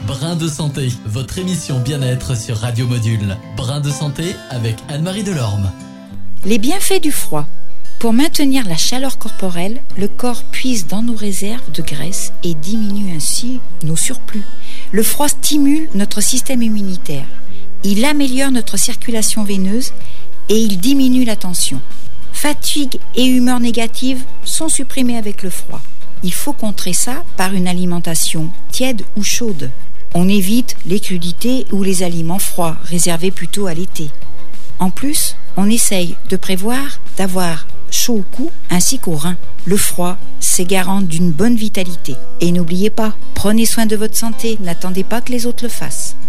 Brin de santé, votre émission bien-être sur Radio Module. Brin de santé avec Anne-Marie Delorme. Les bienfaits du froid. Pour maintenir la chaleur corporelle, le corps puise dans nos réserves de graisse et diminue ainsi nos surplus. Le froid stimule notre système immunitaire. Il améliore notre circulation veineuse et il diminue la tension. Fatigue et humeur négative sont supprimées avec le froid. Il faut contrer ça par une alimentation tiède ou chaude. On évite les crudités ou les aliments froids, réservés plutôt à l'été. En plus, on essaye de prévoir d'avoir chaud au cou ainsi qu'aux reins. Le froid, c'est garant d'une bonne vitalité. Et n'oubliez pas, prenez soin de votre santé, n'attendez pas que les autres le fassent.